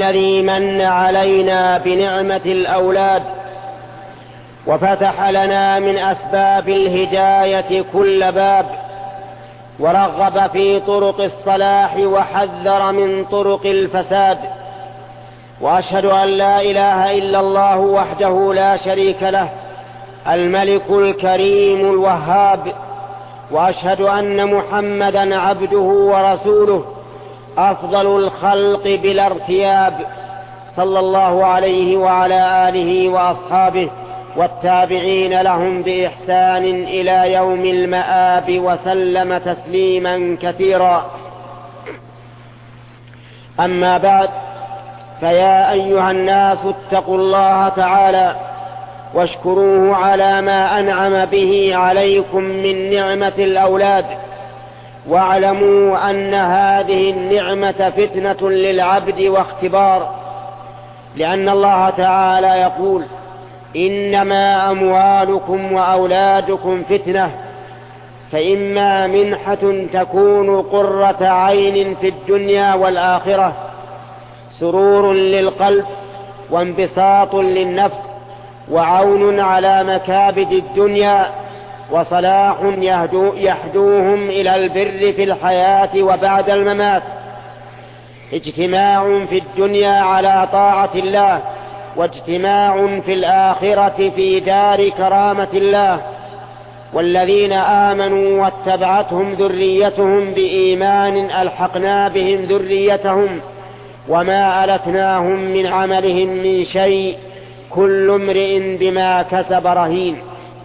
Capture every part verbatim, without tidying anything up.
الذي من علينا بنعمة الأولاد وفتح لنا من أسباب الهداية كل باب، ورغب في طرق الصلاح وحذر من طرق الفساد. وأشهد أن لا إله إلا الله وحده لا شريك له الملك الكريم الوهاب، وأشهد أن محمدا عبده ورسوله أفضل الخلق بلا ارتياب، صلى الله عليه وعلى آله وأصحابه والتابعين لهم بإحسان إلى يوم المآب، وسلم تسليما كثيرا. أما بعد، فيا أيها الناس اتقوا الله تعالى واشكروه على ما أنعم به عليكم من نعمة الأولاد، واعلموا أن هذه النعمة فتنة للعبد واختبار، لأن الله تعالى يقول: إنما أموالكم وأولادكم فتنة، فإما منحة تكون قرة عين في الدنيا والآخرة، سرور للقلب وانبساط للنفس وعون على مكابد الدنيا، وصلاح يهدو يحدوهم إلى البر في الحياة وبعد الممات، اجتماع في الدنيا على طاعة الله، واجتماع في الآخرة في دار كرامة الله. والذين آمنوا واتبعتهم ذريتهم بإيمان ألحقنا بهم ذريتهم وما ألتناهم من عملهم من شيء، كل امرئ بما كسب رهين.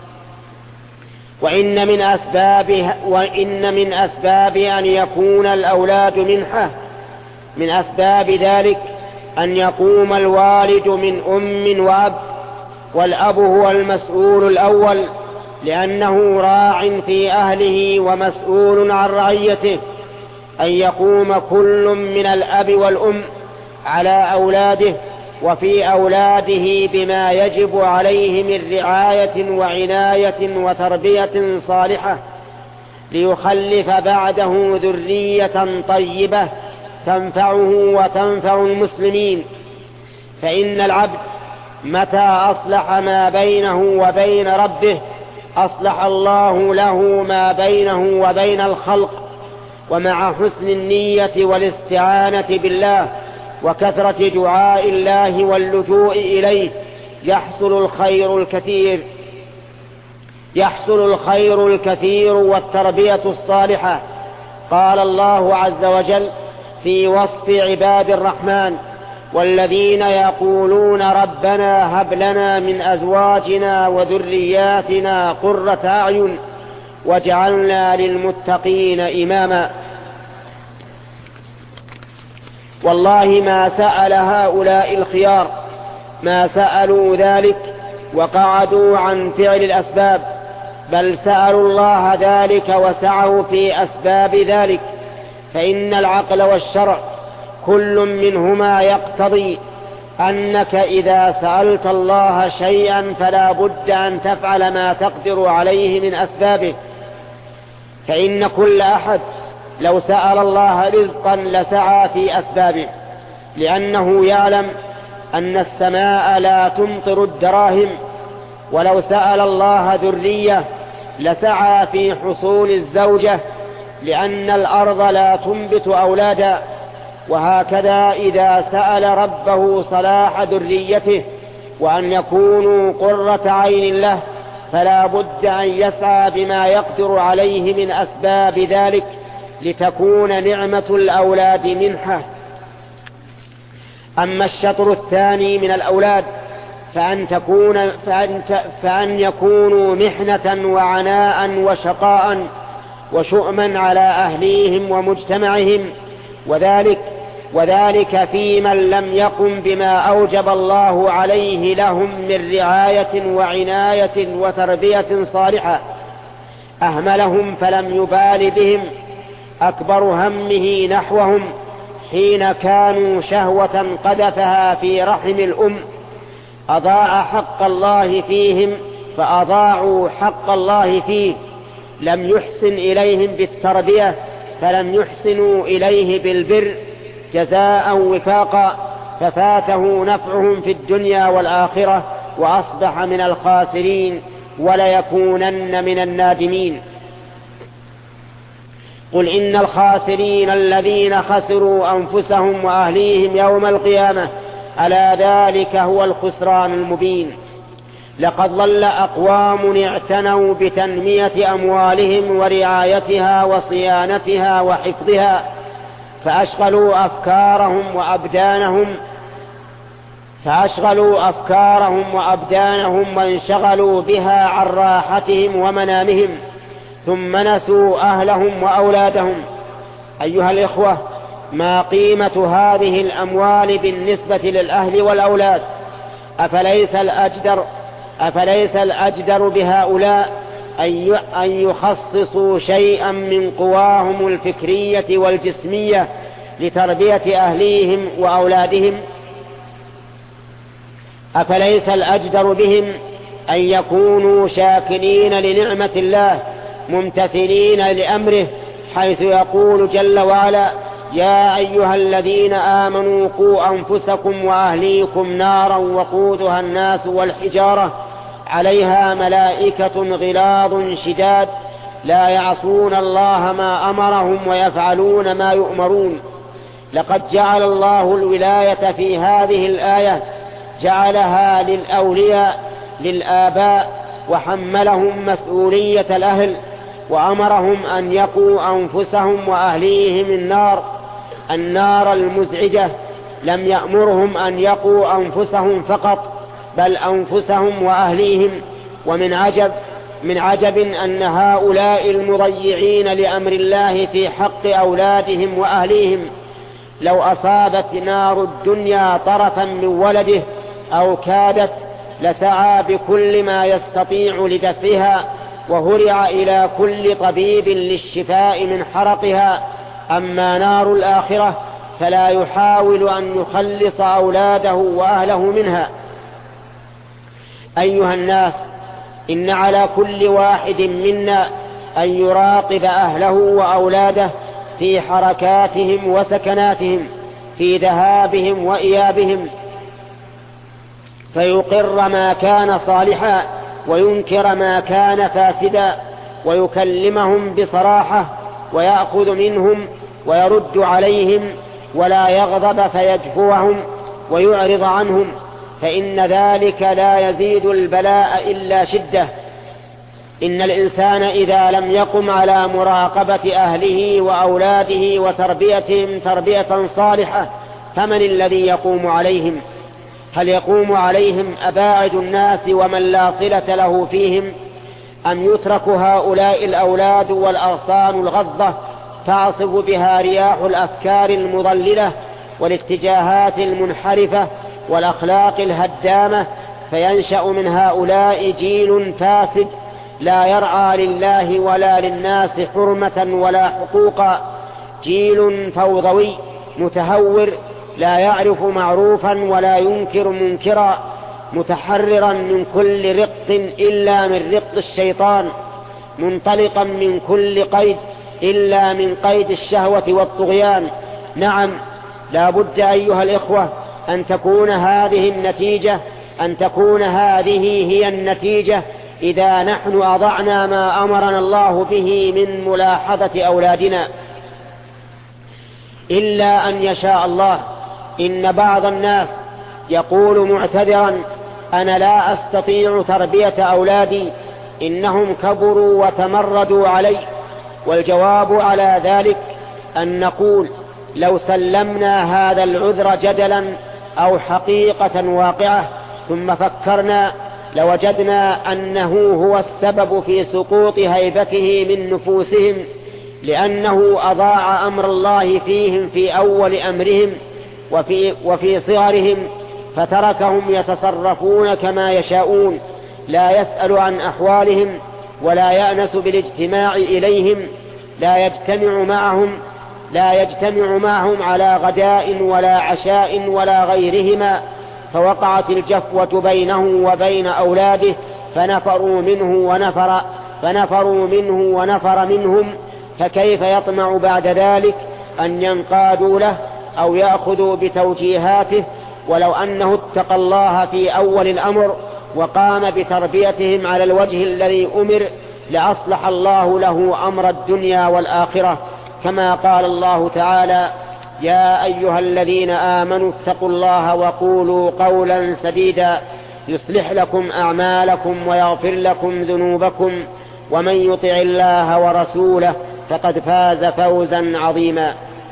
وإن من أسباب وإن من أسباب أن يكون الأولاد منحة، من أسباب ذلك أن يقوم الوالد من أم وأب، والأب هو المسؤول الأول، لأنه راع في أهله ومسؤول عن رعيته. أن يقوم كل من الأب والأم على أولاده وفي أولاده بما يجب عليه من رعاية وعناية وتربية صالحة، ليخلف بعده ذرية طيبة تنفعه وتنفع المسلمين. فإن العبد متى أصلح ما بينه وبين ربه أصلح الله له ما بينه وبين الخلق. ومع حسن النية والاستعانة بالله وكثرة دعاء الله واللجوء إليه يحصل الخير الكثير يحصل الخير الكثير والتربية الصالحة. قال الله عز وجل في وصف عباد الرحمن: والذين يقولون ربنا هب لنا من أزواجنا وذرياتنا قرة أعين واجعلنا للمتقين إماما. والله ما سأل هؤلاء الخيار ما سألوا ذلك وقعدوا عن فعل الأسباب، بل سألوا الله ذلك وسعوا في أسباب ذلك، فإن العقل والشرع كل منهما يقتضي أنك إذا سألت الله شيئا فلا بد أن تفعل ما تقدر عليه من أسبابه. فإن كل أحد لو سأل الله رزقا لسعى في أسبابه، لأنه يعلم أن السماء لا تمطر الدراهم. ولو سأل الله ذرية لسعى في حصول الزوجة، لأن الأرض لا تنبت أولادا. وهكذا إذا سأل ربه صلاح ذريته وأن يكونوا قرة عين له فلا بد أن يسعى بما يقدر عليه من أسباب ذلك، لتكون نعمة الأولاد منحة. أما الشطر الثاني من الأولاد فأن, تكون فأن, فأن يكونوا محنة وعناء وشقاء وشؤما على أهليهم ومجتمعهم، وذلك وذلك في من لم يقم بما أوجب الله عليه لهم من رعاية وعناية وتربية صالحة. أهملهم فلم يبال بهم، أكبر همه نحوهم حين كانوا شهوة قذفها في رحم الأم، أضاع حق الله فيهم فأضاعوا حق الله فيه. لم يحسن إليهم بالتربية فلم يحسنوا إليه بالبر جزاء وفاقا، ففاته نفعهم في الدنيا والآخرة وأصبح من الخاسرين وليكونن من النادمين. قل إن الخاسرين الذين خسروا أنفسهم وأهليهم يوم القيامة ألا ذلك هو الخسران المبين. لقد ضل أقوام اعتنوا بتنمية أموالهم ورعايتها وصيانتها وحفظها، فأشغلوا أفكارهم وأبدانهم فأشغلوا أفكارهم وأبدانهم وانشغلوا بها عن راحتهم ومنامهم، ثم نسوا أهلهم وأولادهم. أيها الإخوة، ما قيمة هذه الأموال بالنسبة للأهل والأولاد؟ أفليس الأجدر أفليس الأجدر بهؤلاء أن يخصصوا شيئا من قواهم الفكرية والجسمية لتربية أهليهم وأولادهم؟ أفليس الأجدر بهم أن يكونوا شاكرين لنعمة الله ممتثلين لأمره، حيث يقول جل وعلا: يا أيها الذين آمنوا قوا أنفسكم وأهليكم نارا وقودها الناس والحجارة عليها ملائكة غلاظ شداد لا يعصون الله ما أمرهم ويفعلون ما يؤمرون. لقد جعل الله الولاية في هذه الآية جعلها للأولياء للآباء، وحملهم مسؤولية الأهل، وأمرهم أن يقوا أنفسهم وأهليهم النار النار المزعجة. لم يأمرهم أن يقوا أنفسهم فقط، بل أنفسهم وأهليهم. ومن عجب من عجب أن هؤلاء المضيعين لأمر الله في حق أولادهم وأهليهم لو أصابت نار الدنيا طرفا من ولده أو كادت لسعى بكل ما يستطيع لدفعها، وهرع إلى كل طبيب للشفاء من حرقها. أما نار الآخرة فلا يحاول أن يخلص أولاده وأهله منها. أيها الناس، إن على كل واحد منا أن يراقب أهله وأولاده في حركاتهم وسكناتهم، في ذهابهم وإيابهم، فيقر ما كان صالحا وينكر ما كان فاسدا، ويكلمهم بصراحة ويأخذ منهم ويرد عليهم، ولا يغضب فيجفوهم ويعرض عنهم، فإن ذلك لا يزيد البلاء إلا شدة. إن الإنسان إذا لم يقم على مراقبة أهله وأولاده وتربيتهم تربية صالحة فمن الذي يقوم عليهم؟ هل يقوم عليهم أباعد الناس ومن لا صلة له فيهم، أم يترك هؤلاء الأولاد والأغصان الغضة تعصف بها رياح الأفكار المضللة والاتجاهات المنحرفة والأخلاق الهدامة، فينشأ من هؤلاء جيل فاسد لا يرعى لله ولا للناس حرمة ولا حقوقا، جيل فوضوي متهور لا يعرف معروفا ولا ينكر منكرا، متحررا من كل رق إلا من رق الشيطان، منطلقا من كل قيد إلا من قيد الشهوة والطغيان. نعم، لا بد أيها الإخوة أن تكون هذه النتيجة أن تكون هذه هي النتيجة إذا نحن أضعنا ما أمرنا الله به من ملاحظة أولادنا، إلا أن يشاء الله. إن بعض الناس يقول معتذرا: أنا لا أستطيع تربية أولادي، إنهم كبروا وتمردوا علي. والجواب على ذلك أن نقول: لو سلمنا هذا العذر جدلا أو حقيقة واقعة ثم فكرنا لوجدنا أنه هو السبب في سقوط هيبته من نفوسهم، لأنه أضاع أمر الله فيهم في أول أمرهم وفي, وفي صغرهم، فتركهم يتصرفون كما يشاءون، لا يسأل عن أحوالهم ولا يأنس بالاجتماع إليهم، لا يجتمع معهم لا يجتمع معهم على غداء ولا عشاء ولا غيرهما. فوقعت الجفوة بينه وبين أولاده، فنفروا منه ونفر فنفروا منه ونفر منهم، فكيف يطمع بعد ذلك أن ينقادوا له أو يأخذوا بتوجيهاته ولو أنه اتقى الله في أول الأمر وقام بتربيتهم على الوجه الذي أمر لأصلح الله له أمر الدنيا والآخرة، كما قال الله تعالى: يا أيها الذين آمنوا اتقوا الله وقولوا قولا سديدا يصلح لكم أعمالكم ويغفر لكم ذنوبكم ومن يطع الله ورسوله فقد فاز فوزا عظيما.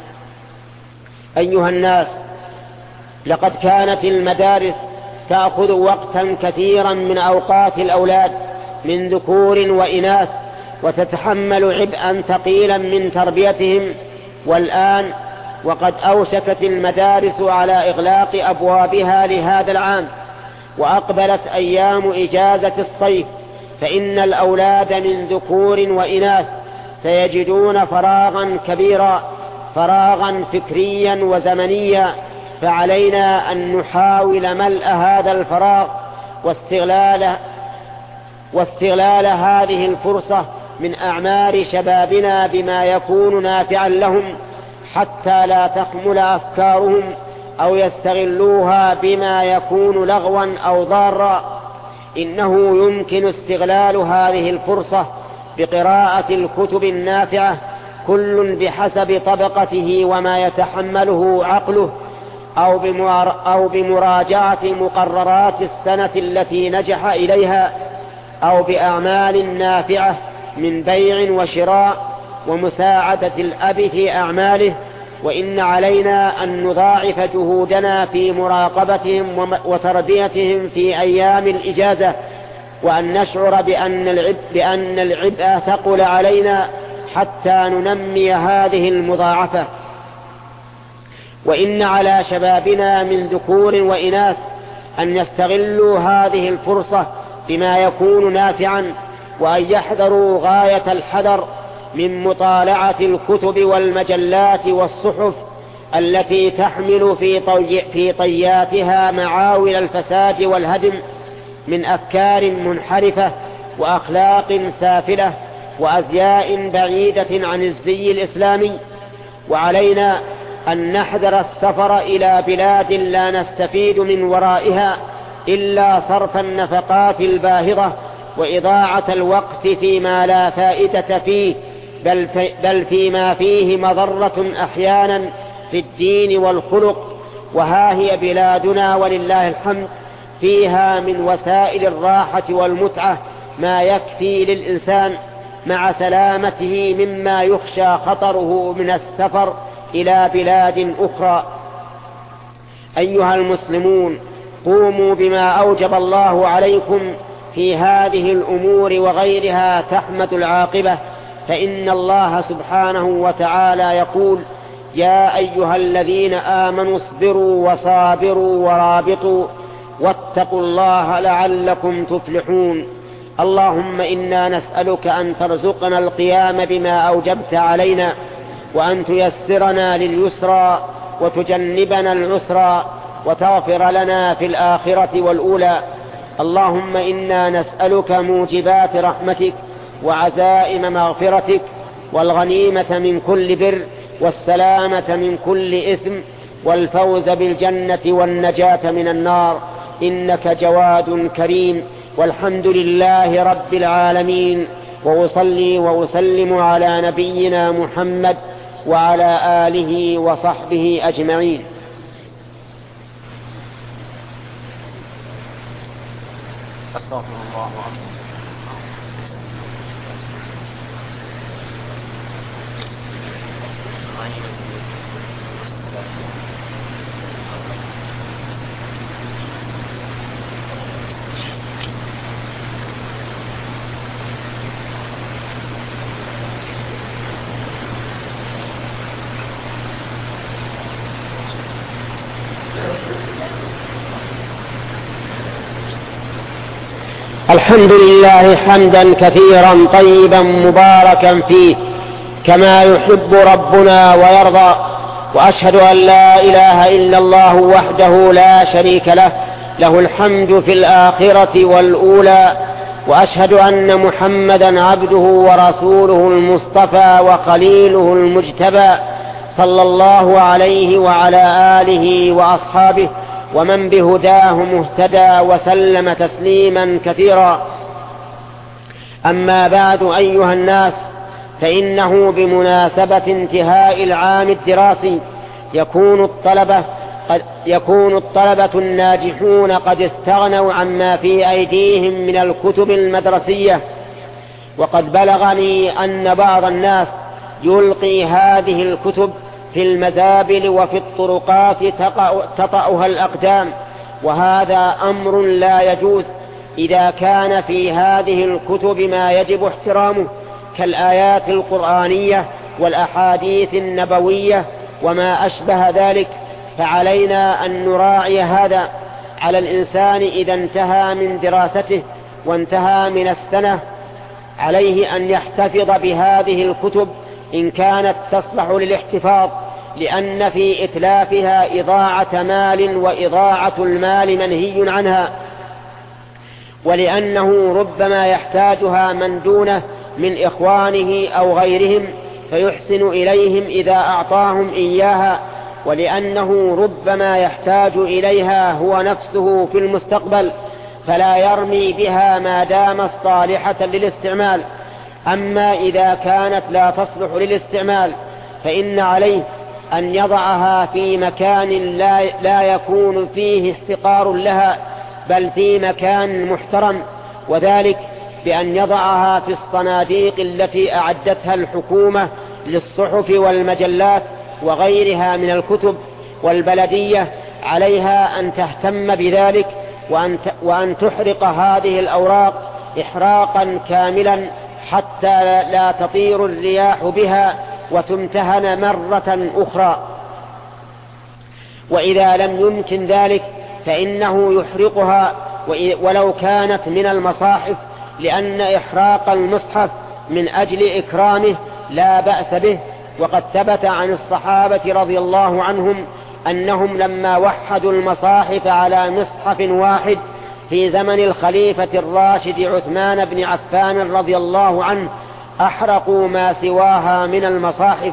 أيها الناس، لقد كانت المدارس تأخذ وقتا كثيرا من أوقات الأولاد من ذكور وإناث، وتتحمل عبئا ثقيلا من تربيتهم، والآن وقد أوشكت المدارس على إغلاق أبوابها لهذا العام، وأقبلت أيام إجازة الصيف، فإن الأولاد من ذكور وإناث سيجدون فراغا كبيرا، فراغا فكريا وزمنيا، فعلينا أن نحاول ملء هذا الفراغ واستغلال واستغلال هذه الفرصة من أعمار شبابنا بما يكون نافعا لهم، حتى لا تخمل أفكارهم أو يستغلوها بما يكون لغوا أو ضارا. إنه يمكن استغلال هذه الفرصة بقراءة الكتب النافعة، كل بحسب طبقته وما يتحمله عقله، أو بمراجعة مقررات السنة التي نجح إليها، أو بأعمال نافعة من بيع وشراء ومساعدة الأب في أعماله. وإن علينا أن نضاعف جهودنا في مراقبتهم وتربيتهم في أيام الإجازة، وأن نشعر بأن العبء, بأن العبء ثقل علينا حتى ننمي هذه المضاعفة. وإن على شبابنا من ذكور وإناث أن يستغلوا هذه الفرصة بما يكون نافعا، وأن يحذروا غاية الحذر من مطالعة الكتب والمجلات والصحف التي تحمل في, طي في طياتها معاول الفساد والهدم من أفكار منحرفة وأخلاق سافلة وأزياء بعيدة عن الزي الإسلامي. وعلينا أن نحذر السفر إلى بلاد لا نستفيد من ورائها إلا صرف النفقات الباهظة وإضاعة الوقت فيما لا فائدة فيه، بل, في بل فيما فيه مضرة أحيانا في الدين والخلق. وها هي بلادنا ولله الحمد فيها من وسائل الراحة والمتعة ما يكفي للإنسان مع سلامته مما يخشى خطره من السفر إلى بلاد أخرى. أيها المسلمون، قوموا بما أوجب الله عليكم في هذه الأمور وغيرها تحمد العاقبة، فإن الله سبحانه وتعالى يقول: يا أيها الذين آمنوا اصبروا وصابروا ورابطوا واتقوا الله لعلكم تفلحون. اللهم إنا نسألك أن ترزقنا القيام بما أوجبت علينا، وأن تيسرنا لليسرى وتجنبنا العسرى، وتغفر لنا في الآخرة والأولى. اللهم إنا نسألك موجبات رحمتك وعزائم مغفرتك والغنيمة من كل بر والسلامة من كل إثم والفوز بالجنة والنجاة من النار، إنك جواد كريم. والحمد لله رب العالمين، وأصلي وأسلم على نبينا محمد وعلى آله وصحبه أجمعين. أستغفر الله عنه. الحمد لله حمدا كثيرا طيبا مباركا فيه كما يحب ربنا ويرضى، وأشهد أن لا إله إلا الله وحده لا شريك له، له الحمد في الآخرة والأولى، وأشهد أن محمدا عبده ورسوله المصطفى وخليله المجتبى، صلى الله عليه وعلى آله وأصحابه ومن بهداه مهتدى، وسلم تسليما كثيرا. أما بعد، أيها الناس، فإنه بمناسبة انتهاء العام الدراسي يكون الطلبة قد يكون الطلبة الناجحون قد استغنوا عما في أيديهم من الكتب المدرسية. وقد بلغني أن بعض الناس يلقي هذه الكتب في المزابل وفي الطرقات تطأها الأقدام، وهذا أمر لا يجوز إذا كان في هذه الكتب ما يجب احترامه كالآيات القرآنية والأحاديث النبوية وما أشبه ذلك. فعلينا أن نراعي هذا على الإنسان إذا انتهى من دراسته وانتهى من السنة، عليه أن يحتفظ بهذه الكتب إن كانت تصلح للاحتفاظ، لأن في إتلافها إضاعة مال، وإضاعة المال منهي عنها، ولأنه ربما يحتاجها من دونه من إخوانه أو غيرهم فيحسن إليهم إذا أعطاهم إياها، ولأنه ربما يحتاج إليها هو نفسه في المستقبل، فلا يرمي بها ما دامت صالحة للاستعمال. أما إذا كانت لا تصلح للاستعمال فإن عليه أن يضعها في مكان لا, لا يكون فيه احتقار لها، بل في مكان محترم، وذلك بأن يضعها في الصناديق التي أعدتها الحكومة للصحف والمجلات وغيرها من الكتب. والبلدية عليها أن تهتم بذلك، وأن وأن تحرق هذه الأوراق إحراقا كاملا حتى لا تطير الرياح بها وتمتهن مرة أخرى. وإذا لم يمكن ذلك فإنه يحرقها ولو كانت من المصاحف، لأن إحراق المصحف من أجل إكرامه لا بأس به. وقد ثبت عن الصحابة رضي الله عنهم أنهم لما وحدوا المصاحف على مصحف واحد في زمن الخليفة الراشد عثمان بن عفان رضي الله عنه أحرقوا ما سواها من المصاحف.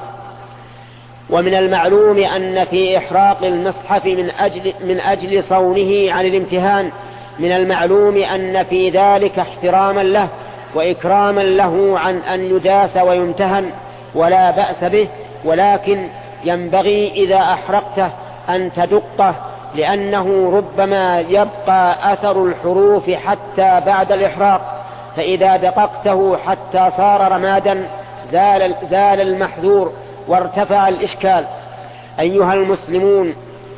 ومن المعلوم أن في إحراق المصحف من أجل, من أجل صونه عن الامتهان، من المعلوم أن في ذلك احتراما له وإكراما له عن أن يداس ويمتهن، ولا بأس به. ولكن ينبغي إذا أحرقته أن تدقه، لأنه ربما يبقى أثر الحروف حتى بعد الإحراق، فإذا دققته حتى صار رمادا زال, زال المحذور وارتفع الإشكال. أيها المسلمون،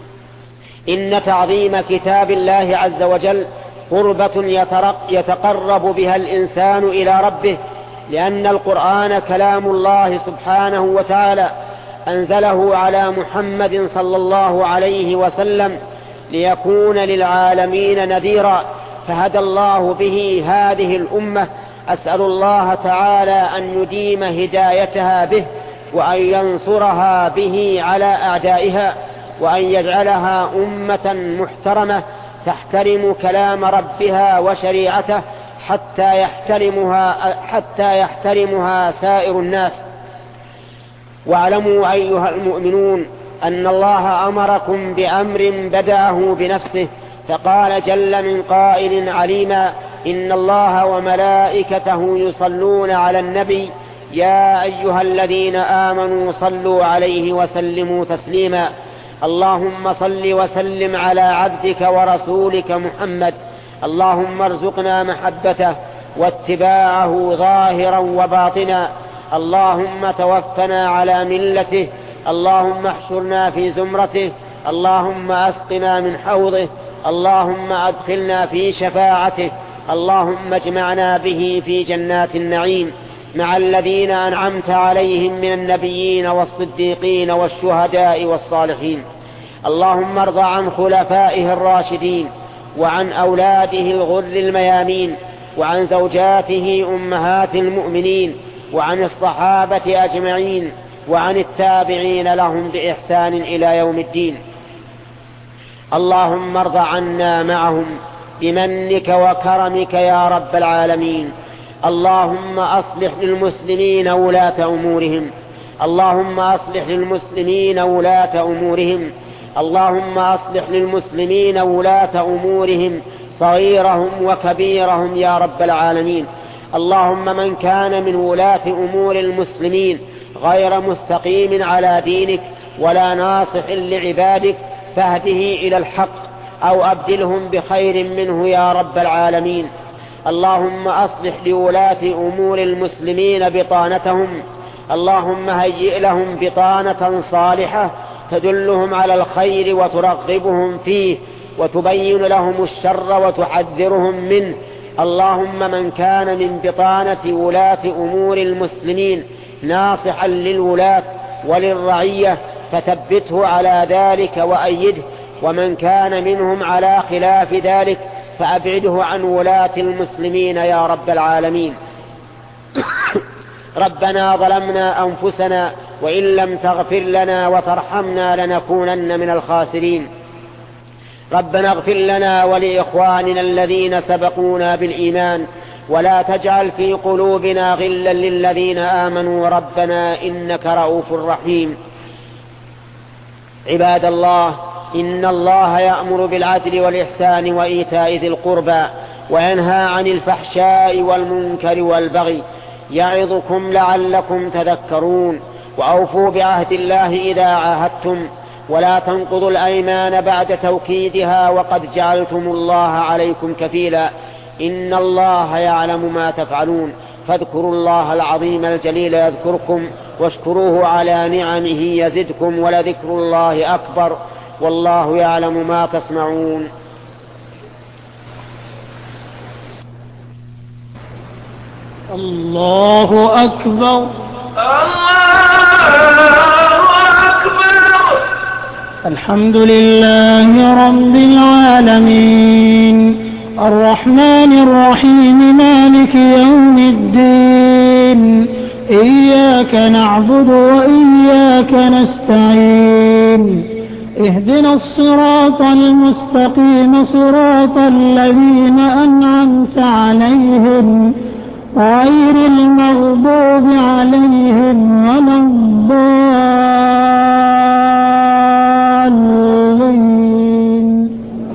إن تعظيم كتاب الله عز وجل قربة يتقرب بها الإنسان إلى ربه، لأن القرآن كلام الله سبحانه وتعالى أنزله على محمد صلى الله عليه وسلم ليكون للعالمين نذيرا، فهدى الله به هذه الأمة. أسأل الله تعالى أن يديم هدايتها به، وأن ينصرها به على أعدائها، وأن يجعلها أمة محترمة تحترم كلام ربها وشريعته حتى يحترمها, حتى يحترمها سائر الناس. واعلموا أيها المؤمنون أن الله أمركم بأمر بدأه بنفسه، فقال جل من قائل عليما: إن الله وملائكته يصلون على النبي يا أيها الذين آمنوا صلوا عليه وسلموا تسليما. اللهم صل وسلم على عبدك ورسولك محمد. اللهم ارزقنا محبته واتباعه ظاهرا وباطنا. اللهم توفنا على ملته. اللهم احشرنا في زمرته. اللهم أسقنا من حوضه. اللهم أدخلنا في شفاعته. اللهم اجمعنا به في جنات النعيم مع الذين أنعمت عليهم من النبيين والصديقين والشهداء والصالحين. اللهم ارض عن خلفائه الراشدين، وعن أولاده الغر الميامين، وعن زوجاته أمهات المؤمنين، وعن الصحابة أجمعين، وعن التابعين لهم بإحسان إلى يوم الدين. اللهم ارض عنا معهم بمنك وكرمك يا رب العالمين. اللهم أصلح للمسلمين ولاة أمورهم. اللهم أصلح للمسلمين ولاة أمورهم. اللهم أصلح للمسلمين ولاة أمورهم صغيرهم وكبيرهم يا رب العالمين. اللهم من كان من ولاة أمور المسلمين غير مستقيم على دينك ولا ناصح لعبادك فاهده إلى الحق أو أبدلهم بخير منه يا رب العالمين. اللهم أصلح لولاة أمور المسلمين بطانتهم، اللهم هيئ لهم بطانة صالحة تدلهم على الخير وترغبهم فيه وتبين لهم الشر وتحذرهم منه. اللهم من كان من بطانة ولاة أمور المسلمين ناصحا للولاة وللرعية فثبته على ذلك وأيده، ومن كان منهم على خلاف ذلك فأبعده عن ولاة المسلمين يا رب العالمين. ربنا ظلمنا أنفسنا وإن لم تغفر لنا وترحمنا لنكونن من الخاسرين. ربنا اغفر لنا ولإخواننا الذين سبقونا بالإيمان ولا تجعل في قلوبنا غلا للذين آمنوا ربنا إنك رؤوف رحيم. عباد الله، إن الله يأمر بالعدل والإحسان وإيتاء ذي القربى وينهى عن الفحشاء والمنكر والبغي يعظكم لعلكم تذكرون. وأوفوا بعهد الله إذا عاهدتم ولا تنقضوا الأيمان بعد توكيدها وقد جعلتم الله عليكم كفيلا إن الله يعلم ما تفعلون. فاذكروا الله العظيم الجليل يذكركم واشكروه على نعمه يزدكم ولذكر الله أكبر والله يعلم ما تصنعون. الله أكبر الله أكبر. الحمد لله رب العالمين الرحمن الرحيم مالك يوم الدين إياك نعبد وإياك نستعين اهدنا الصراط المستقيم صراط الذين أنعمت عليهم غير المغضوب عليهم ولا الضالين.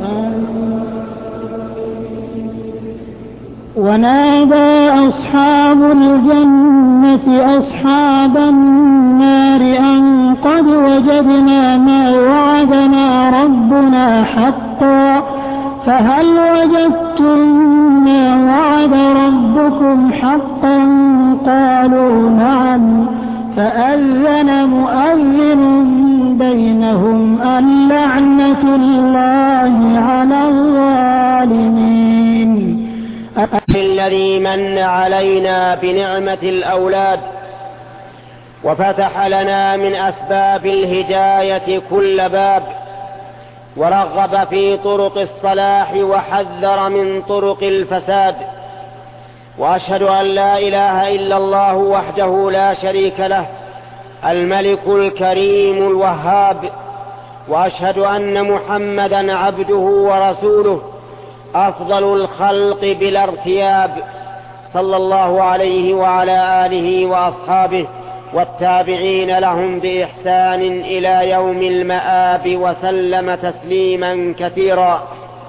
ونادى أصحاب الجنة أصحاب النار أن قد وجدنا ما وعدنا ربنا حقا فهل وجدتم ما وعد ربكم حقا قالوا نعم فأذن مؤذن بينهم اللعنة الله على الظالمين. الذي من علينا بنعمة الأولاد وفتح لنا من أسباب الهداية كل باب ورغب في طرق الصلاح وحذر من طرق الفساد. وأشهد أن لا إله إلا الله وحده لا شريك له الملك الكريم الوهاب، وأشهد أن محمدا عبده ورسوله أفضل الخلق بلا ارتياب صلى الله عليه وعلى آله وأصحابه والتابعين لهم بإحسان إلى يوم المآب وسلم تسليما كثيرا.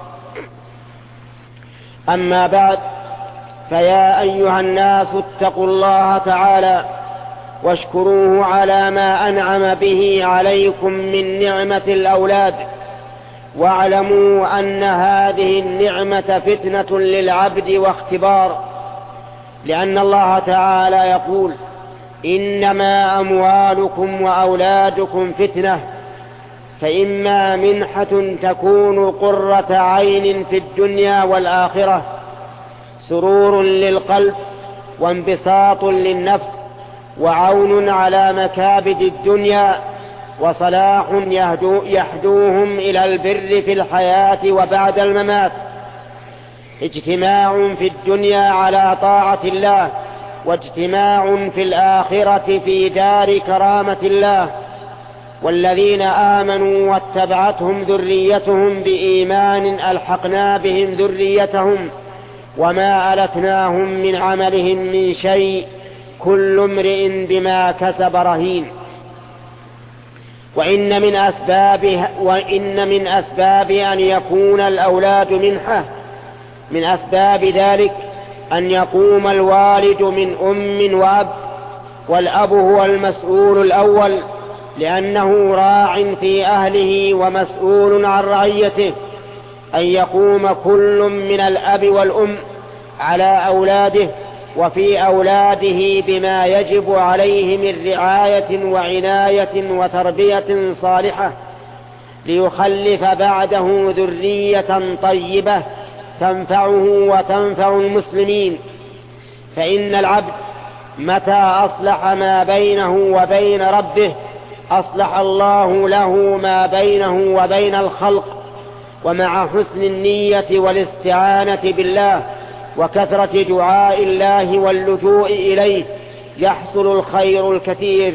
أما بعد، فيا أيها الناس اتقوا الله تعالى واشكروه على ما أنعم به عليكم من نعمة الأولاد، واعلموا أن هذه النعمة فتنة للعبد واختبار، لأن الله تعالى يقول إنما أموالكم وأولادكم فتنة، فإما منحة تكون قرة عين في الدنيا والآخرة، سرور للقلب وانبساط للنفس وعون على مكابد الدنيا وصلاح يهدو يحدوهم إلى البر في الحياة وبعد الممات، اجتماع في الدنيا على طاعة الله واجتماع في الآخرة في دار كرامة الله. والذين آمنوا واتبعتهم ذريتهم بإيمان ألحقنا بهم ذريتهم وما ألتناهم من عملهم من شيء كل امرئ بما كسب رهين. وإن من أسباب وإن من أسباب أن يكون الأولاد منحة من أسباب ذلك أن يقوم الوالد من أم وأب، والأب هو المسؤول الأول لأنه راع في أهله ومسؤول عن رعيته، أن يقوم كل من الأب والأم على أولاده وفي أولاده بما يجب عليه من رعاية وعناية وتربية صالحة، ليخلف بعده ذرية طيبة تنفعه وتنفع المسلمين. فإن العبد متى أصلح ما بينه وبين ربه أصلح الله له ما بينه وبين الخلق، ومع حسن النية والاستعانة بالله وكثرة دعاء الله واللجوء إليه يحصل الخير الكثير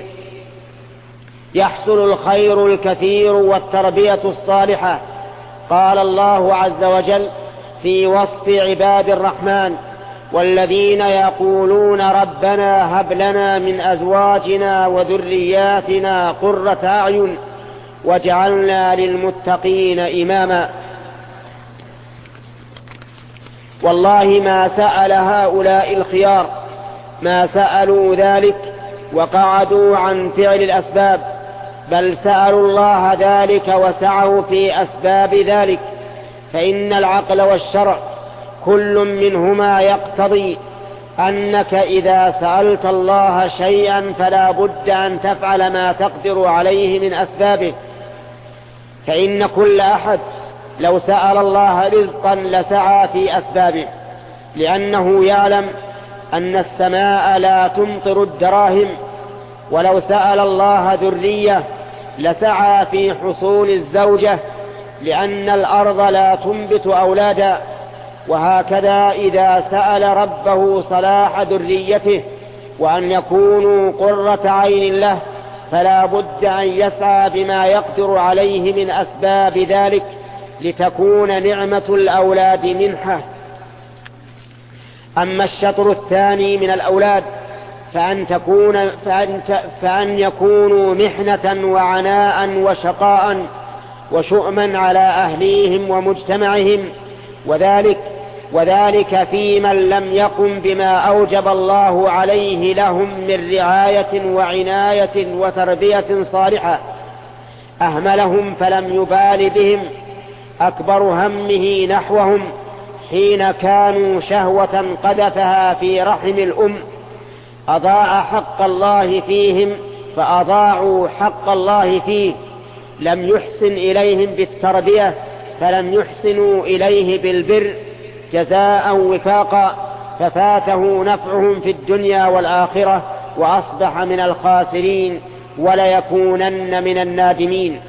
يحصل الخير الكثير والتربية الصالحة. قال الله عز وجل في وصف عباد الرحمن: والذين يقولون ربنا هب لنا من أزواجنا وذرياتنا قرة أعين واجعلنا للمتقين إماما. والله ما سأل هؤلاء الخيار ما سألوا ذلك وقعدوا عن فعل الأسباب، بل سألوا الله ذلك وسعوا في أسباب ذلك، فإن العقل والشرع كل منهما يقتضي أنك إذا سألت الله شيئا فلا بد أن تفعل ما تقدر عليه من أسبابه، فإن كل أحد لو سأل الله رزقا لسعى في أسبابه، لأنه يعلم أن السماء لا تمطر الدراهم، ولو سأل الله ذرية لسعى في حصول الزوجة، لأن الأرض لا تنبت أولادا. وهكذا إذا سأل ربه صلاح ذريته وأن يكونوا قرة عين له فلا بد أن يسعى بما يقدر عليه من أسباب ذلك لتكون نعمة الأولاد منحة. أما الشطر الثاني من الأولاد فأن, تكون فأن, فأن يكونوا محنة وعناء وشقاء وشؤما على أهليهم ومجتمعهم، وذلك وذلك في من لم يقم بما أوجب الله عليه لهم من رعاية وعناية وتربية صالحة، أهملهم فلم يبال بهم أكبر همه نحوهم حين كانوا شهوة قذفها في رحم الأم، أضاع حق الله فيهم فأضاعوا حق الله فيه، لم يحسن إليهم بالتربية فلم يحسنوا إليه بالبر جزاء وفاقا، ففاته نفعهم في الدنيا والآخرة وأصبح من الخاسرين وليكونن من النادمين.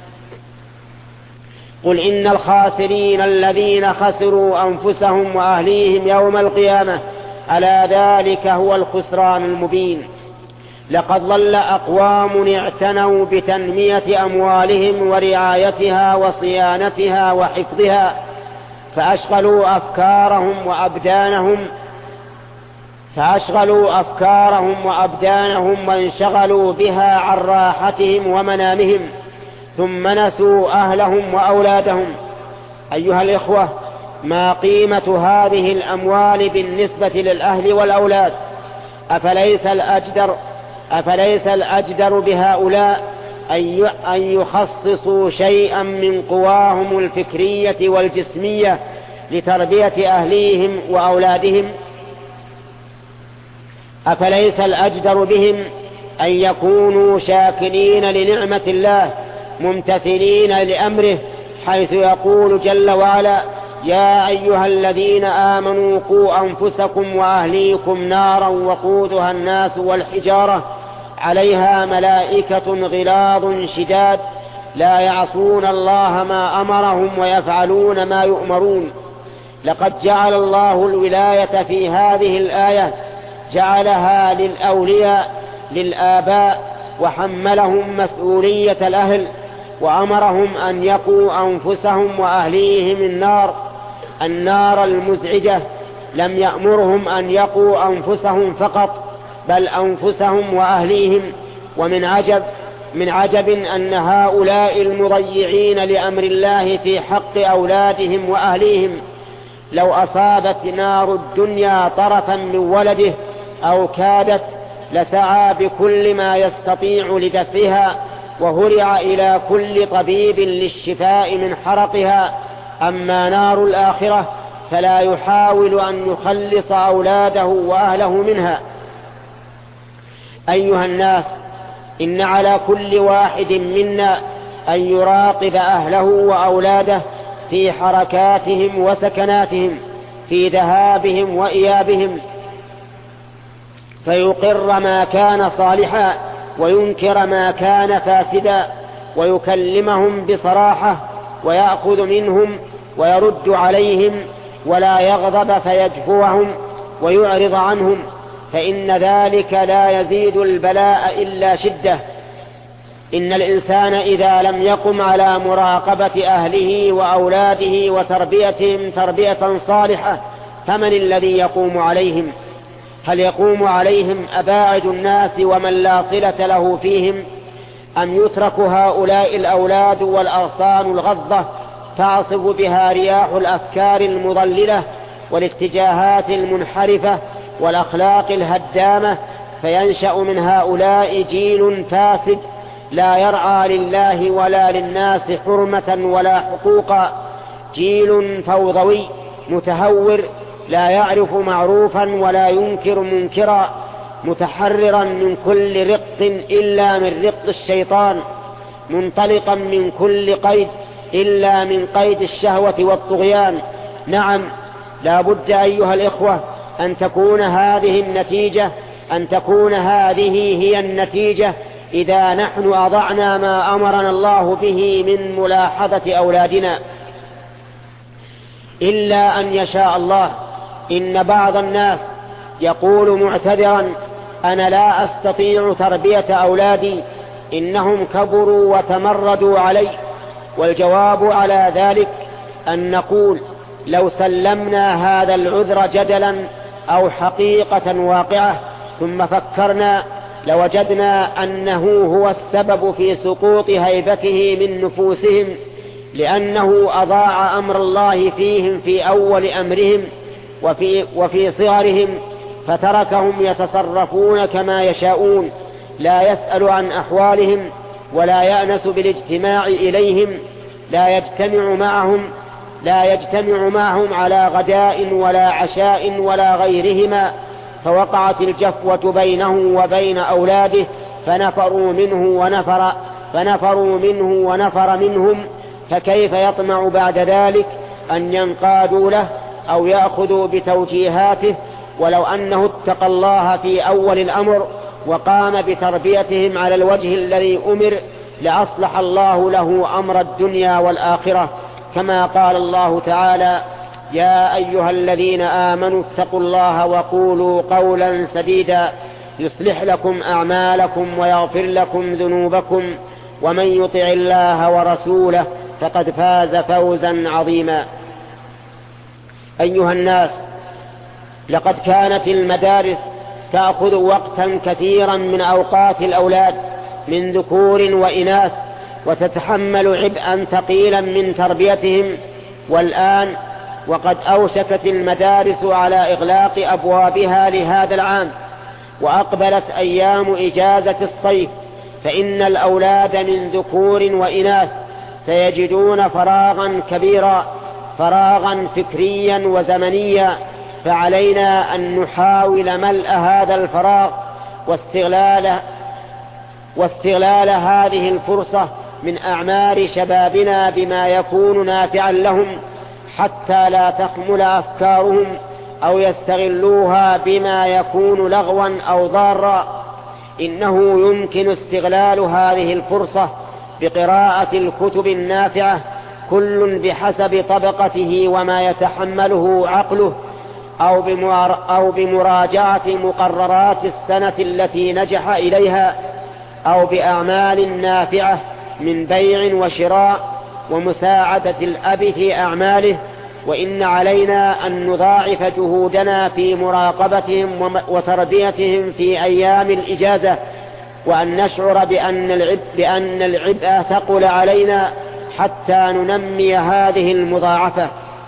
قل إن الخاسرين الذين خسروا أنفسهم وأهليهم يوم القيامة ألا ذلك هو الخسران المبين. لقد ضل أقوام اعتنوا بتنمية أموالهم ورعايتها وصيانتها وحفظها، فأشغلوا أفكارهم وأبدانهم فأشغلوا أفكارهم وأبدانهم وانشغلوا بها عن راحتهم ومنامهم، ثم نسوا أهلهم وأولادهم. أيها الإخوة، ما قيمة هذه الأموال بالنسبة للأهل والأولاد؟ أفليس الأجدر أفليس الأجدر بهؤلاء أن يخصصوا شيئا من قواهم الفكرية والجسمية لتربية أهليهم وأولادهم؟ أفليس الأجدر بهم أن يكونوا شاكرين لنعمة الله ممتثلين لأمره، حيث يقول جل وعلا: يا أيها الذين آمنوا قوا أنفسكم وأهليكم نارا وقودها الناس والحجارة عليها ملائكة غلاظ شداد لا يعصون الله ما أمرهم ويفعلون ما يؤمرون. لقد جعل الله الولاية في هذه الآية جعلها للأولياء للآباء، وحملهم مسؤولية الأهل، وأمرهم أن يقوا أنفسهم وأهليهم النار النار المزعجة. لم يأمرهم أن يقوا أنفسهم فقط، بل أنفسهم وأهليهم. ومن عجب من عجب أن هؤلاء المضيعين لأمر الله في حق أولادهم وأهليهم لو أصابت نار الدنيا طرفا من ولده أو كادت لسعى بكل ما يستطيع لدفعها، وهرع إلى كل طبيب للشفاء من حرقها. أما نار الآخرة فلا يحاول أن يخلص أولاده وأهله منها. أيها الناس، إن على كل واحد منا أن يراقب أهله وأولاده في حركاتهم وسكناتهم، في ذهابهم وإيابهم، فيقر ما كان صالحا وينكر ما كان فاسدا، ويكلمهم بصراحة ويأخذ منهم ويرد عليهم، ولا يغضب فيجفوهم ويعرض عنهم، فإن ذلك لا يزيد البلاء إلا شدة. إن الإنسان إذا لم يقم على مراقبة أهله وأولاده وتربيتهم تربية صالحة فمن الذي يقوم عليهم؟ هل يقوم عليهم أباعد الناس ومن لا صلة له فيهم، أم يترك هؤلاء الأولاد والأغصان الغضة تعصف بها رياح الأفكار المضللة والاتجاهات المنحرفة والأخلاق الهدامة، فينشأ من هؤلاء جيل فاسد لا يرعى لله ولا للناس حرمة ولا حقوقا، جيل فوضوي متهور لا يعرف معروفا ولا ينكر منكرا، متحررا من كل رق إلا من رق الشيطان، منطلقا من كل قيد إلا من قيد الشهوة والطغيان. نعم، لا بد أيها الإخوة أن تكون هذه النتيجة أن تكون هذه هي النتيجة إذا نحن أضعنا ما أمرنا الله به من ملاحظة أولادنا، إلا أن يشاء الله. إن بعض الناس يقول معتذرا: أنا لا أستطيع تربية أولادي، إنهم كبروا وتمردوا علي. والجواب على ذلك أن نقول: لو سلمنا هذا العذر جدلا أو حقيقة واقعة ثم فكرنا لوجدنا أنه هو السبب في سقوط هيبته من نفوسهم، لأنه أضاع أمر الله فيهم في أول أمرهم وفي, وفي صغرهم، فتركهم يتصرفون كما يشاءون، لا يسأل عن أحوالهم ولا يأنس بالاجتماع إليهم، لا يجتمع معهم لا يجتمع معهم على غداء ولا عشاء ولا غيرهما، فوقعت الجفوة بينه وبين أولاده، فنفروا منه ونفر فنفروا منه ونفر منهم، فكيف يطمع بعد ذلك أن ينقادوا له أو يأخذوا بتوجيهاته؟ ولو أنه اتقى الله في أول الأمر وقام بتربيتهم على الوجه الذي أمر لأصلح الله له أمر الدنيا والآخرة، كما قال الله تعالى: يا أيها الذين آمنوا اتقوا الله وقولوا قولا سديدا يصلح لكم أعمالكم ويغفر لكم ذنوبكم ومن يطع الله ورسوله فقد فاز فوزا عظيما. أيها الناس، لقد كانت المدارس تأخذ وقتا كثيرا من أوقات الأولاد من ذكور وإناث، وتتحمل عبئا ثقيلا من تربيتهم، والآن وقد أوشكت المدارس على إغلاق أبوابها لهذا العام، وأقبلت أيام إجازة الصيف، فإن الأولاد من ذكور وإناث سيجدون فراغا كبيرا، فراغا فكريا وزمنيا، فعلينا أن نحاول ملء هذا الفراغ واستغلال واستغلال هذه الفرصة من أعمار شبابنا بما يكون نافعا لهم، حتى لا تخمل أفكارهم أو يستغلوها بما يكون لغوا أو ضارا. إنه يمكن استغلال هذه الفرصة بقراءة الكتب النافعة، كل بحسب طبقته وما يتحمله عقله، أو بمراجعة مقررات السنة التي نجح إليها، أو بأعمال نافعة من بيع وشراء ومساعدة الأب في أعماله. وإن علينا أن نضاعف جهودنا في مراقبتهم وتربيتهم في أيام الإجازة، وأن نشعر بأن العبء, بأن العبء ثقل علينا حتى ننمي هذه المضاعفة.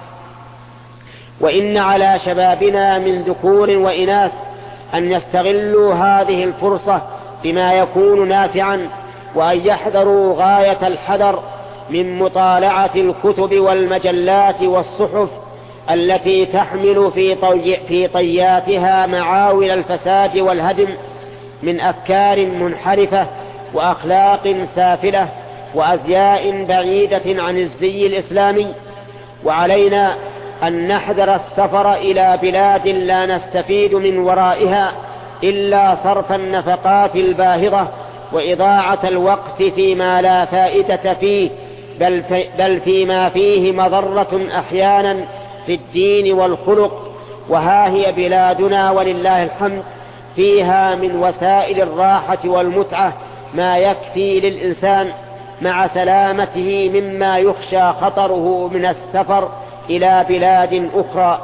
وإن على شبابنا من ذكور وإناث أن يستغلوا هذه الفرصة بما يكون نافعا، وأن يحذروا غاية الحذر من مطالعة الكتب والمجلات والصحف التي تحمل في, طي في طياتها معاول الفساد والهدم من أفكار منحرفة وأخلاق سافلة وأزياء بعيدة عن الزي الإسلامي. وعلينا أن نحذر السفر إلى بلاد لا نستفيد من ورائها إلا صرف النفقات الباهظة وإضاعة الوقت فيما لا فائدة فيه، بل, في بل فيما فيه مضرة أحيانا في الدين والخلق. وها هي بلادنا ولله الحمد فيها من وسائل الراحة والمتعة ما يكفي للإنسان مع سلامته مما يخشى خطره من السفر إلى بلاد أخرى.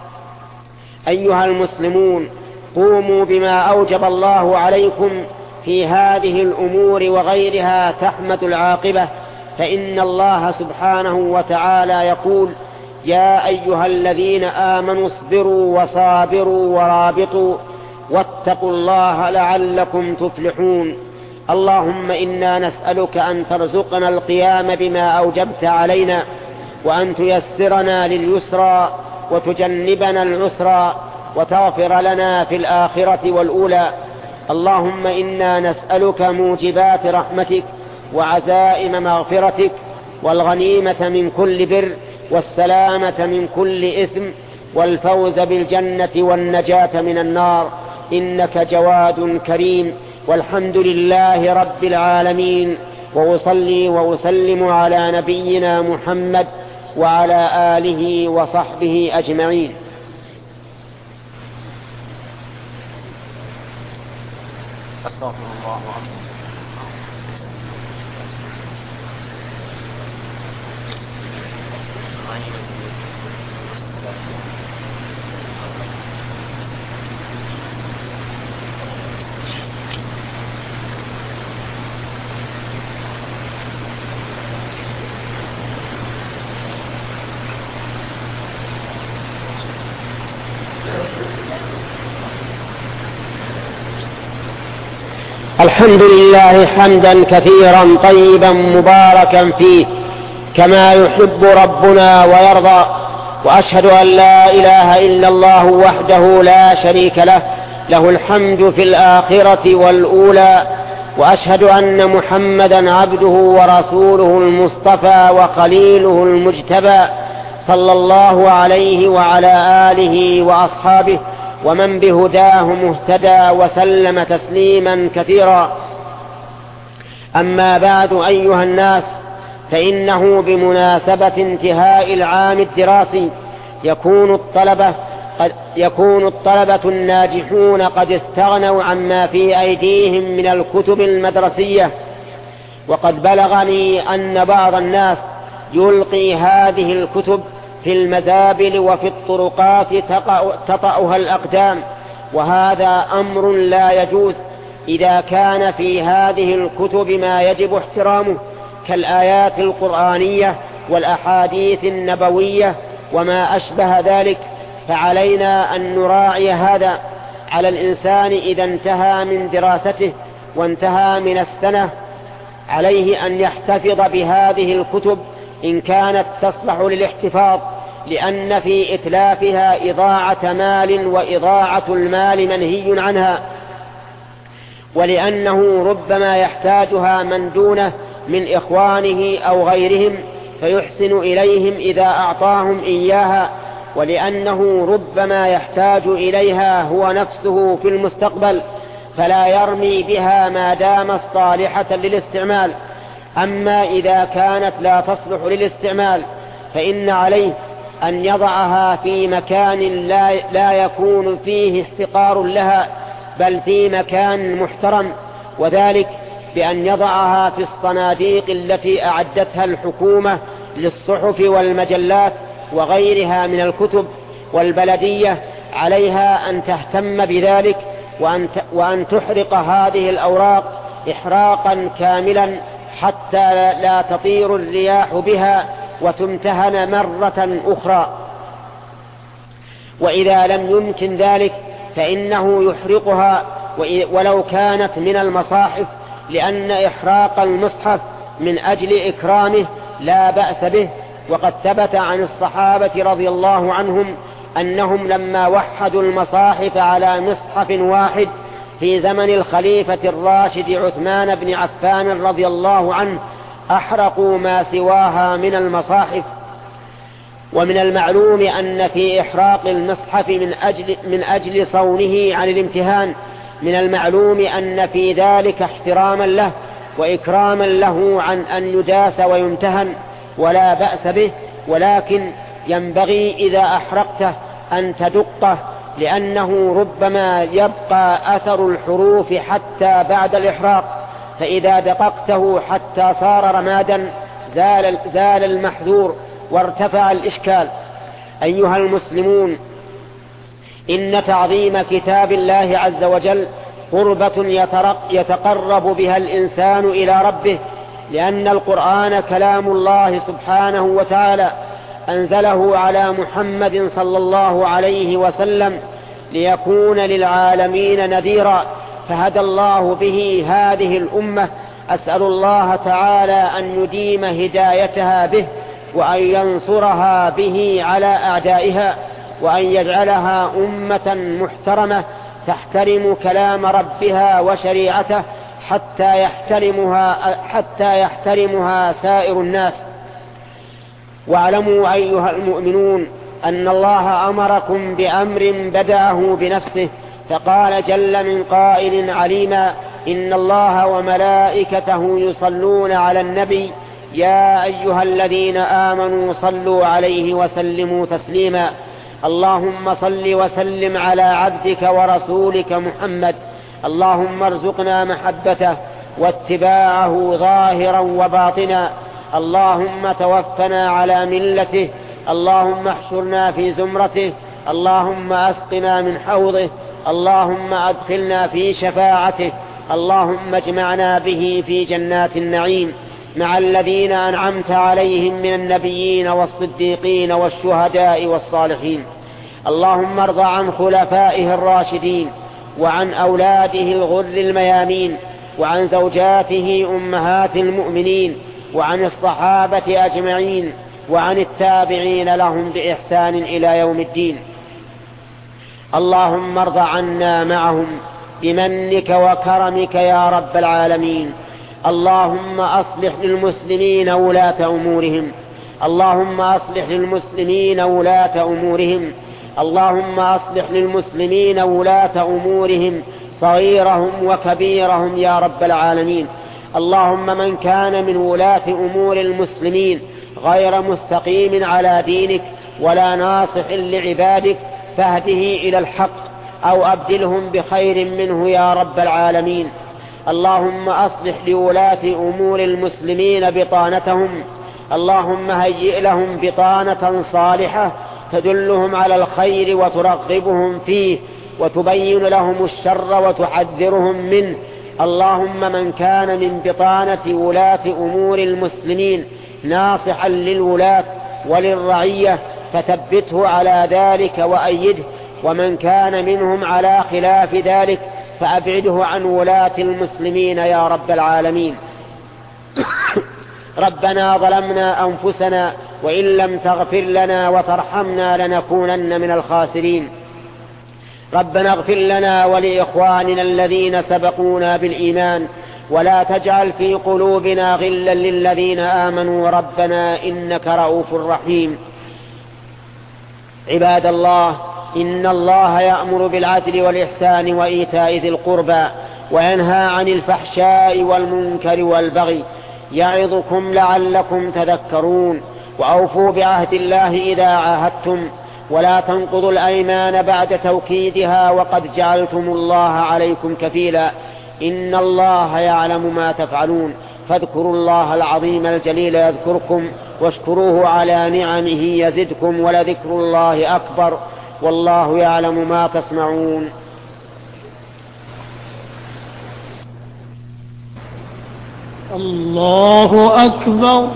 أيها المسلمون، قوموا بما أوجب الله عليكم في هذه الأمور وغيرها تحمد العاقبة، فإن الله سبحانه وتعالى يقول: يا أيها الذين آمنوا اصبروا وصابروا ورابطوا واتقوا الله لعلكم تفلحون. اللهم إنا نسألك أن ترزقنا القيام بما أوجبت علينا، وأن تيسرنا لليسرى وتجنبنا العسرى، وتغفر لنا في الآخرة والأولى. اللهم إنا نسألك موجبات رحمتك وعزائم مغفرتك والغنيمة من كل بر والسلامة من كل إثم والفوز بالجنة والنجاة من النار، إنك جواد كريم. والحمد لله رب العالمين، وأصلي وأسلم على نبينا محمد وعلى آله وصحبه أجمعين. أستغفر الله وأتوب الحمد لله حمدا كثيرا طيبا مباركا فيه كما يحب ربنا ويرضى، وأشهد أن لا إله إلا الله وحده لا شريك له، له الحمد في الآخرة والأولى. وأشهد أن محمدا عبده ورسوله المصطفى وخليله المجتبى، صلى الله عليه وعلى آله وأصحابه ومن بهداه مهتدى وسلم تسليما كثيرا. أما بعد، أيها الناس، فإنه بمناسبة انتهاء العام الدراسي يكون الطلبة قد يكون الطلبة الناجحون قد استغنوا عما في أيديهم من الكتب المدرسية. وقد بلغني أن بعض الناس يلقي هذه الكتب في المزابل وفي الطرقات تطأها الأقدام، وهذا أمر لا يجوز إذا كان في هذه الكتب ما يجب احترامه كالآيات القرآنية والأحاديث النبوية وما أشبه ذلك. فعلينا أن نراعي هذا على الإنسان إذا انتهى من دراسته وانتهى من السنة، عليه أن يحتفظ بهذه الكتب إن كانت تصلح للاحتفاظ، لأن في إتلافها إضاعة مال، وإضاعة المال منهي عنها، ولأنه ربما يحتاجها من دونه من إخوانه أو غيرهم فيحسن إليهم إذا أعطاهم إياها، ولأنه ربما يحتاج إليها هو نفسه في المستقبل، فلا يرمي بها ما دامت صالحة للاستعمال. أما إذا كانت لا تصلح للاستعمال فإن عليه أن يضعها في مكان لا, لا يكون فيه احتقار لها، بل في مكان محترم، وذلك بأن يضعها في الصناديق التي أعدتها الحكومة للصحف والمجلات وغيرها من الكتب. والبلدية عليها أن تهتم بذلك، وأن وأن تحرق هذه الأوراق إحراقا كاملا حتى لا تطير الرياح بها وتمتهن مرة أخرى. وإذا لم يمكن ذلك فإنه يحرقها ولو كانت من المصاحف، لأن إحراق المصحف من أجل إكرامه لا بأس به. وقد ثبت عن الصحابة رضي الله عنهم أنهم لما وحدوا المصاحف على مصحف واحد في زمن الخليفة الراشد عثمان بن عفان رضي الله عنه أحرقوا ما سواها من المصاحف. ومن المعلوم أن في إحراق المصحف من أجل, من أجل صونه عن الامتهان، من المعلوم أن في ذلك احتراما له وإكراما له عن أن يداس ويمتهن ولا بأس به، ولكن ينبغي إذا أحرقته أن تدقه، لأنه ربما يبقى أثر الحروف حتى بعد الإحراق، فإذا دققته حتى صار رمادا زال, زال المحذور وارتفع الإشكال. أيها المسلمون، إن تعظيم كتاب الله عز وجل قربة يتقرب بها الإنسان إلى ربه، لأن القرآن كلام الله سبحانه وتعالى أنزله على محمد صلى الله عليه وسلم ليكون للعالمين نذيرا، فهدى الله به هذه الأمة. أسأل الله تعالى أن يديم هدايتها به، وأن ينصرها به على أعدائها، وأن يجعلها أمة محترمة تحترم كلام ربها وشريعته حتى يحترمها, حتى يحترمها سائر الناس. واعلموا أيها المؤمنون أن الله أمركم بأمر بدأه بنفسه، فقال جل من قائل عليما: إن الله وملائكته يصلون على النبي يا أيها الذين آمنوا صلوا عليه وسلموا تسليما. اللهم صل وسلم على عبدك ورسولك محمد، اللهم ارزقنا محبته واتباعه ظاهرا وباطنا، اللهم توفنا على ملته، اللهم احشرنا في زمرته، اللهم أسقنا من حوضه، اللهم أدخلنا في شفاعته، اللهم اجمعنا به في جنات النعيم مع الذين أنعمت عليهم من النبيين والصديقين والشهداء والصالحين. اللهم ارض عن خلفائه الراشدين وعن أولاده الغر الميامين وعن زوجاته أمهات المؤمنين وعن الصحابة أجمعين وعن التابعين لهم بإحسان إلى يوم الدين. اللهم ارض عنا معهم بمنك وكرمك يا رب العالمين. اللهم أصلح للمسلمين ولاة أمورهم، اللهم أصلح للمسلمين ولاة أمورهم، اللهم أصلح للمسلمين ولاة أمورهم صغيرهم وكبيرهم يا رب العالمين. اللهم من كان من ولاة أمور المسلمين غير مستقيم على دينك ولا ناصح لعبادك فاهده إلى الحق أو أبدلهم بخير منه يا رب العالمين. اللهم أصلح لولاة أمور المسلمين بطانتهم، اللهم هيئ لهم بطانة صالحة تدلهم على الخير وترغبهم فيه وتبين لهم الشر وتحذرهم منه. اللهم من كان من بطانة ولاة أمور المسلمين ناصحا للولاة وللرعية فثبته على ذلك وأيده، ومن كان منهم على خلاف ذلك فأبعده عن ولاة المسلمين يا رب العالمين. ربنا ظلمنا أنفسنا وإن لم تغفر لنا وترحمنا لنكونن من الخاسرين. ربنا اغفر لنا ولإخواننا الذين سبقونا بالإيمان ولا تجعل في قلوبنا غلا للذين آمنوا ربنا إنك رؤوف رحيم. عباد الله، إن الله يأمر بالعدل والإحسان وإيتاء ذي القربى وينهى عن الفحشاء والمنكر والبغي يعظكم لعلكم تذكرون. وأوفوا بعهد الله إذا عاهدتم ولا تنقضوا الأيمان بعد توكيدها وقد جعلتم الله عليكم كفيلا إن الله يعلم ما تفعلون. فاذكروا الله العظيم الجليل يذكركم واشكروه على نعمه يزدكم ولذكر الله أكبر والله يعلم ما تصنعون. الله أكبر.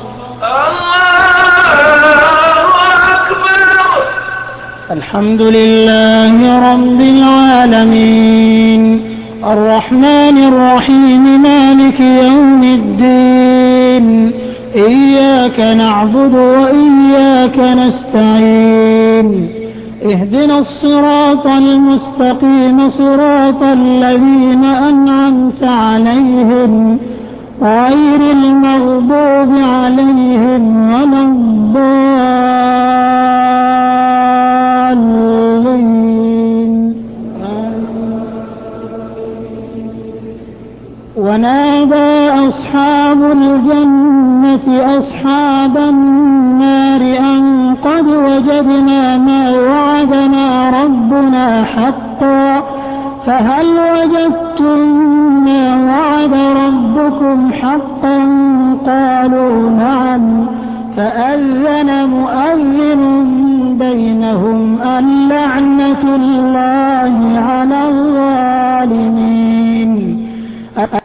الله أكبر. الحمد لله رب العالمين الرحمن الرحيم مالك يوم الدين إياك نعبد وإياك نستعين اهدنا الصراط المستقيم صراط الذين أنعمت عليهم غير المغضوب عليهم ولا الضالين. ونادى أصحاب الجنة أصحاب النار أن قد وجدنا ما وعدنا ربنا حقا فهل وجدتم ما وعد ربكم حقا قالوا نعم فأذن مؤذن بينهم اللعنة الله على الله